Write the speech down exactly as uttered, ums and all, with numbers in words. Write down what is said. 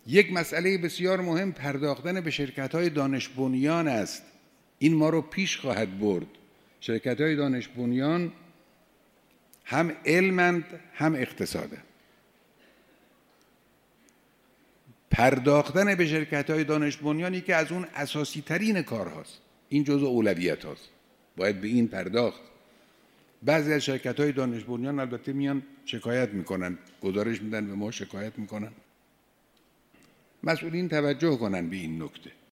یک مسئله بسیار مهم پرداختن به شرکت‌های دانش بنیان است. این ما رو پیش خواهد برد. شرکت‌های دانش بنیان هم علمند هم اقتصادند. پرداختن به شرکت‌های دانش بنیانی که از اون اساسی ترین کارهاست. این جزء اولویت هاست. باید به این پرداخت. بعضی از شرکت‌های دانش بنیان البته میان شکایت میکنن، گزارش میدن به ما، شکایت میکنن. مسئولین توجه کنن به این نکته.